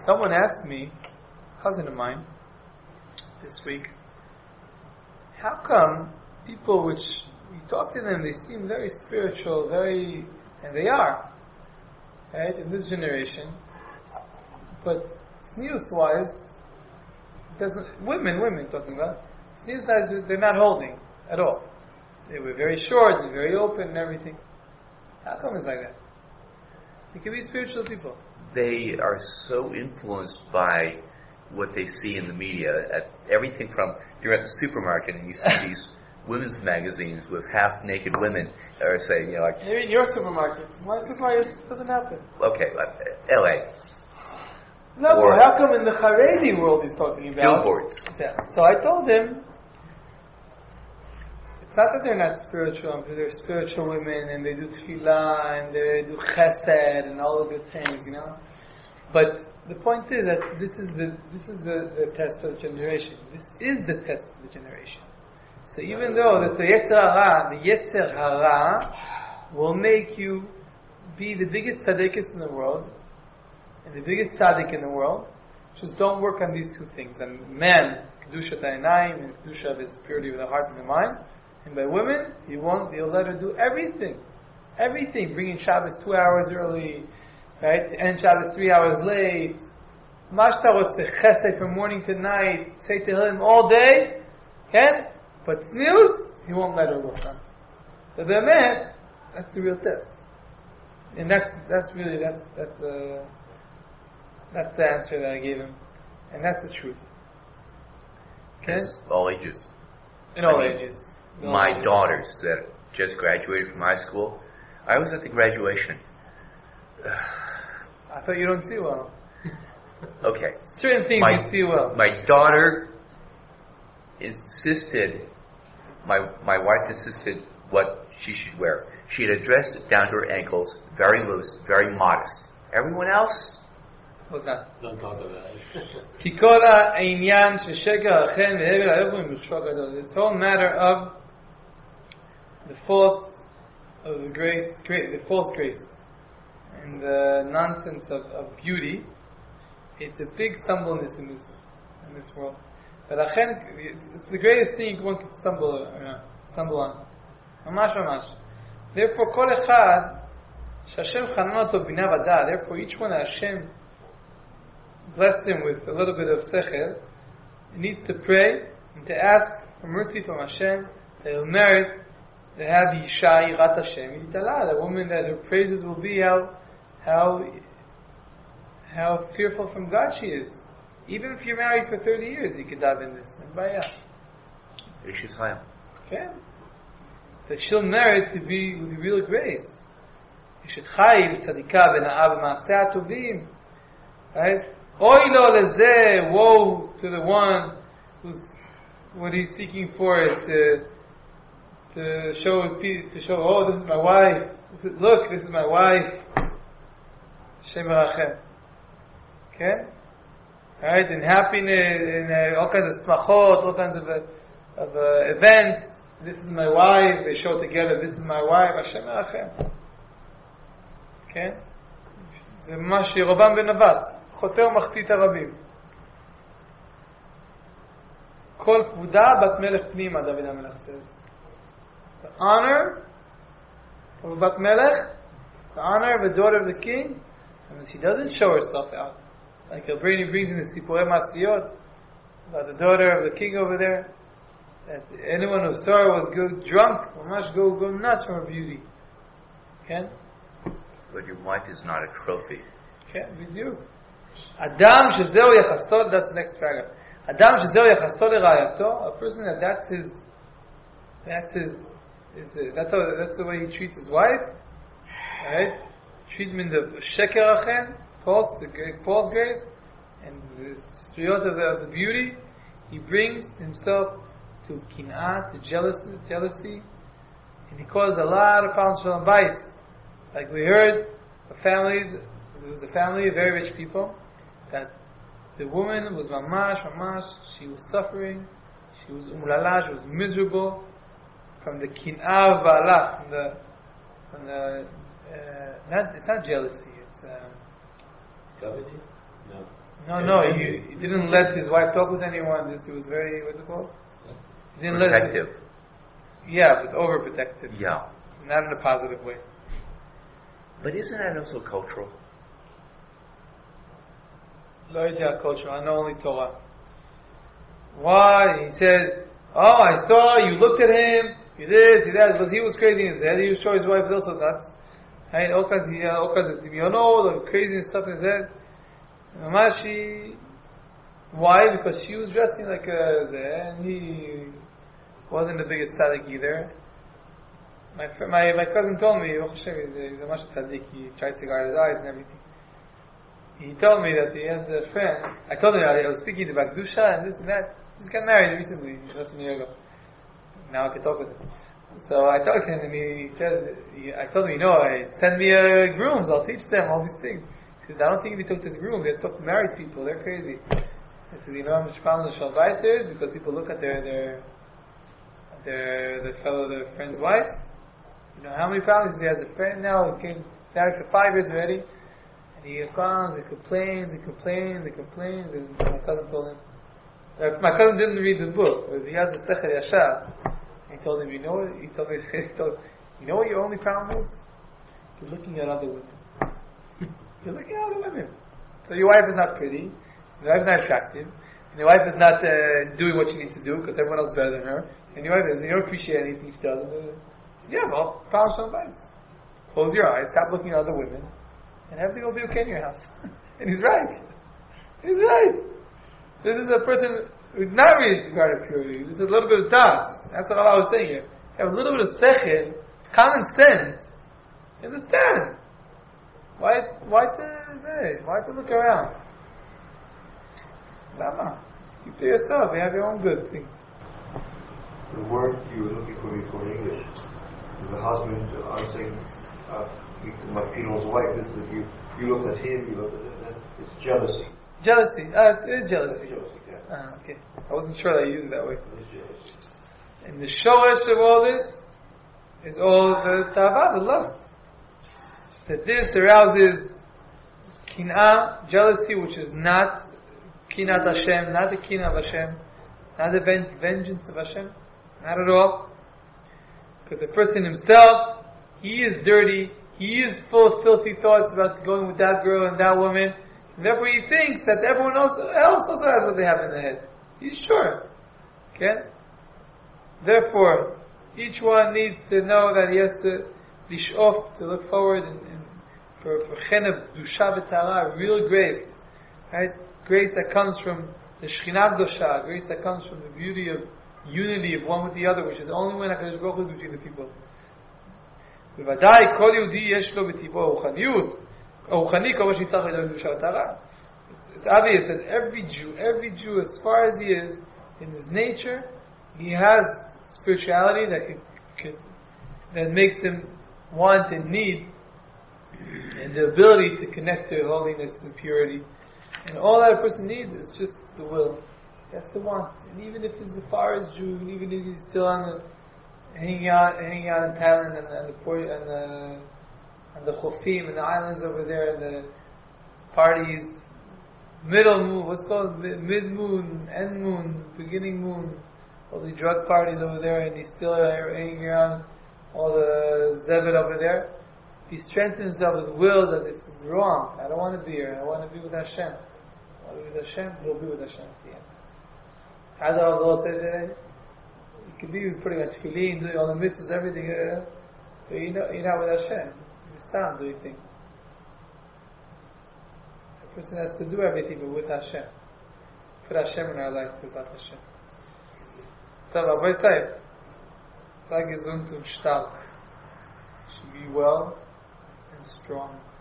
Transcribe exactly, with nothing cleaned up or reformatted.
Someone asked me, a cousin of mine, this week, how come people which you talk to them, they seem very spiritual, very, and they are, right, in this generation, but sneeze-wise, doesn't, women, women talking about, sneeze-wise, they're not holding at all. They were very short and very open and everything. How come it's like that? They can be spiritual people. They are so influenced by what they see in the media. At everything from, you're at the supermarket and you see these women's magazines with half-naked women, or say, you know, like... Maybe in your supermarket. My supermarket doesn't happen. Okay, like L A. No, or but how come in the Haredi world he's talking about? Billboards. Yeah. So I told him, it's not that they're not spiritual, because they're spiritual women and they do tefillah and they do chesed and all the good things, you know. But the point is that this is the this is the, the test of the generation. This is the test of the generation. So even though that the Yetzer Hara, the Yetzer Hara will make you be the biggest tzaddikus in the world and the biggest tzaddik in the world, just don't work on these two things. And man, kedushat ha'inayim, and kedusha of his purity of the heart and the mind. And by women, you won't, you'll let her do everything. Everything. Bringing Shabbos two hours early, right? To end Shabbos three hours late. Mashta rotzeh chesed from morning to night. Say Tehillim all day. Okay? But snooze, he won't let her work on. So the man, that's the real test. And that's that's really, that's that's uh, that's the answer that I gave him. And that's the truth. Okay? Yes, all ages. In all I mean, ages. My daughters that just graduated from high school, I was at the graduation. I thought you don't see well. Okay. Certain things my, you see well. My daughter insisted, my my wife insisted what she should wear. She had a dress down to her ankles, very loose, very modest. Everyone else? What's that? Don't talk about it. This whole matter of the false, of the grace, great, the false grace, and the nonsense of, of beauty. It's a big stumbleness in this in this world. But it's, it's the greatest thing one can stumble uh, stumble on. Mamash, mamash. Therefore, kol echad, Hashem chanan oto bina v'dah. Therefore, each one Hashem blessed him with a little bit of sechel. He needs to pray and to ask for mercy from Hashem. That he'll merit to have Yisha Yirat Hashem Yitala, a woman that her praises will be how how how fearful from God she is. Even if you're married for thirty years, you could dive in this. Okay. That she'll merit to be with the real grace. Right? Oilo lezeh, woe to the one who's what he's seeking for is to to show to show. Oh, this is my wife. This is, look, this is my wife. Shem Rachem. Okay. All right, in happiness, in uh, all kinds of smachot, all kinds of uh, of uh, events. This is my wife. They show together. This is my wife. Hashem Rachem. Okay. זה ממש ירובעם בן נבט, חוטא ומחטיא את הרבים. כל כבודה בת מלך פנימה, דוד המלך says. The honor of a בת מלך, the honor of a daughter of the king, and she doesn't show herself out. Like Elbrani brings in the Sipurei Masiyot about the daughter of the king over there. That anyone who saw her would go drunk, mamash go go nuts from her beauty. Okay? But your wife is not a trophy. Okay, with you. Adam shezeu yachasod, that's the next paragraph. Adam shezeu yachasod l'rayato, a person that that's his, that's his, is uh, that's how that's the way he treats his wife, right? Treatment of sheker achem, false, the false grace, and the striyot of the, of the beauty. He brings himself to kin'at, to jealousy, jealousy, and he caused a lot of problems for vice. Like we heard, the families, there was a family of very rich people, that the woman was mamash, mamash, she was suffering, she was umlala, she was miserable, from the kin'ah of ba'ala, from the, from the, uh, not, it's not jealousy, it's, um, coveting? No. No, no, he, he didn't let his wife talk with anyone. This he was very, what's it called? He didn't Protective. Let it, yeah, but overprotective. Yeah. Not in a positive way. But isn't that also cultural? Lo idea culture. I know only Torah. Why? He said, "Oh, I saw you looked at him. You this, you that." Because he was crazy in his head. He was sure his wife was also nuts. Right? All kinds, he had all kinds of dimyono, crazy and stuff in his head. Mamashi. Why? Because she was dressing like a zeh, and he wasn't the biggest tzaddik either. My my my cousin told me, oh Hashem, he's, he's a much tzaddik. He tries to guard his eyes and everything. He told me that he has a friend. I told him I was speaking about Dusha and this and that. He just got married recently, less than a year ago. Now I can talk with him. So I talked to him, and he said, he, I told him, you know, send me uh, grooms. I'll teach them all these things. He said, I don't think if you talk to the grooms, you have to talk to married people. They're crazy. I said, you know how much problems the Shalvais there is? Because people look at their their their the fellow their friends' wives. You know how many problems he has a friend now who came married for five years already, and he comes, he complains, he complains, he complains. And my cousin told him. Uh, my cousin didn't read the book, but he has the Sechel Yashar. He told him, you know what? He told me, he told, you know what your only problem is? You're looking at other women. You're looking at other women. So your wife is not pretty, your wife is not attractive, and your wife is not uh, doing what she needs to do because everyone else is better than her, and your wife is, you don't appreciate anything she does. Uh, yeah, well, follow some advice. Close your eyes, stop looking at other women, and everything will be okay in your house. And he's right. He's right. This is a person who's not really regarded purity. This is a little bit of das. That's what I was saying here. You have a little bit of sechel, common sense. You understand? Why, why to say? Why to look around? Lama. Keep to yourself. You have your own good things. The word you were looking for before in English, the husband, I'm saying, uh, my funeral's wife, this is you, you look at him, you look at that, it's jealousy. Jealousy. Ah, it's, it is jealousy. It's jealousy, yeah. Ah, okay. I wasn't sure that I used it that way. It's jealousy. And the shoresh of all this is all the tava, the lust. That this arouses kin'ah, jealousy, which is not kinat Hashem, not the kinah of Hashem, not the ven- vengeance of Hashem, not at all. Because the person himself, he is dirty, he is full of filthy thoughts about going with that girl and that woman, and therefore he thinks that everyone else, else also has what they have in their head. He's sure. Okay? Therefore, each one needs to know that he has to lishof, to look forward and, and for for chen of dusha v'tara, real grace, right? Grace that comes from the Shekhinah Dosha, grace that comes from the beauty of unity of one with the other, which is only when HaKadosh Baruch Hu is between the people. B'vadai kol Yehudi yesh lo b'tibo ruchaniyut, or ruchani kol ma shetzarich לדבר בקדושה ותרה. It's obvious that every Jew, every Jew, as far as he is in his nature, he has spirituality that can, can, that makes him want and need, and the ability to connect to holiness and purity. And all that a person needs is just the will. He has to want. And even if he's the farthest Jew, and even if he's still on the, hanging out, hanging out in Thailand and, and the port and the and the Chofim and the islands over there and the parties, middle moon, what's called mid moon, end moon, beginning moon, all the drug parties over there, and he's still hanging around all the zebed over there. He strengthens himself with will that this is wrong. I don't want to be here. I want to be with Hashem. I want to be with Hashem. He'll be with Hashem at the end. How does Allah say today? You can be putting on tefillin, doing all the mitzvahs, everything, uh, but you're not, you're not with Hashem. You stand doing things. A person has to do everything, but with Hashem. Put Hashem in our life, without Hashem. So, Rabbi said, sei gesund und stark. Should be well and strong.